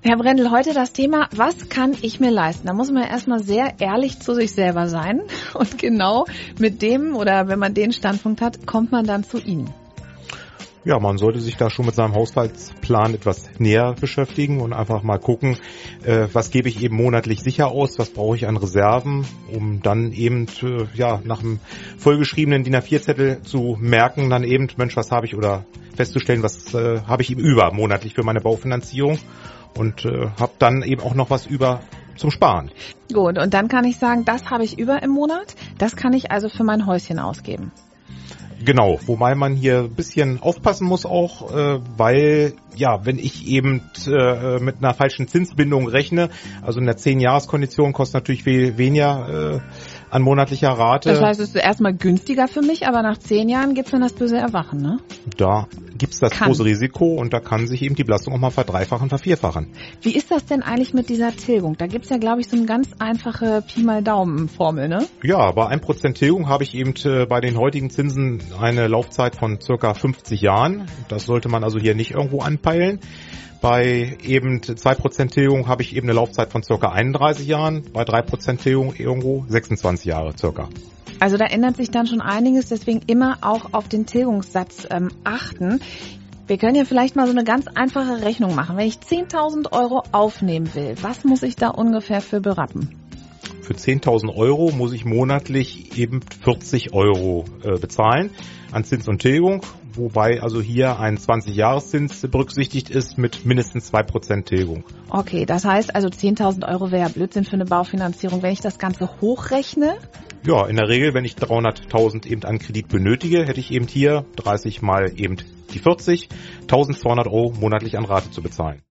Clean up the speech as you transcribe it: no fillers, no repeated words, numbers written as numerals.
Herr Brendel, heute das Thema, was kann ich mir leisten? Da muss man erstmal sehr ehrlich zu sich selber sein und genau mit dem oder wenn man den Standpunkt hat, kommt man dann zu Ihnen. Ja, man sollte sich da schon mit seinem Haushaltsplan etwas näher beschäftigen und einfach mal gucken, was gebe ich eben monatlich sicher aus, was brauche ich an Reserven, um dann eben nach einem vollgeschriebenen DIN A4-Zettel zu merken, dann eben, Mensch, was habe ich oder festzustellen, was habe ich eben über monatlich für meine Baufinanzierung und habe dann eben auch noch was über zum Sparen. Gut, und dann kann ich sagen, das habe ich über im Monat, das kann ich also für mein Häuschen ausgeben. Genau, wobei man hier ein bisschen aufpassen muss auch, weil, wenn ich eben mit einer falschen Zinsbindung rechne, also in der 10-Jahres-Kondition kostet natürlich viel weniger an monatlicher Rate. Das heißt, es ist erstmal günstiger für mich, aber nach 10 Jahren gibt's dann das böse Erwachen, ne? Da gibt's das große Risiko und da kann sich eben die Belastung auch mal verdreifachen, vervierfachen. Wie ist das denn eigentlich mit dieser Tilgung? Da gibt's ja, glaube ich, so eine ganz einfache Pi mal Daumen-Formel, ne? Ja, bei 1% Tilgung habe ich eben bei den heutigen Zinsen eine Laufzeit von circa 50 Jahren. Das sollte man also hier nicht irgendwo anpeilen. Bei eben 2% Tilgung habe ich eben eine Laufzeit von circa 31 Jahren. Bei 3% Tilgung irgendwo 26 Jahre circa. Also da ändert sich dann schon einiges, deswegen immer auch auf den Tilgungssatz achten. Wir können ja vielleicht mal so eine ganz einfache Rechnung machen. Wenn ich 10.000 Euro aufnehmen will, was muss ich da ungefähr für berappen? Für 10.000 Euro muss ich monatlich eben 40 Euro bezahlen an Zins und Tilgung, wobei also hier ein 20-Jahreszins berücksichtigt ist mit mindestens 2% Tilgung. Okay, das heißt also 10.000 Euro wäre Blödsinn für eine Baufinanzierung. Wenn ich das Ganze hochrechne? Ja, in der Regel, wenn ich 300.000 eben an Kredit benötige, hätte ich eben hier 30 mal eben die 40, 1.200 Euro monatlich an Rate zu bezahlen.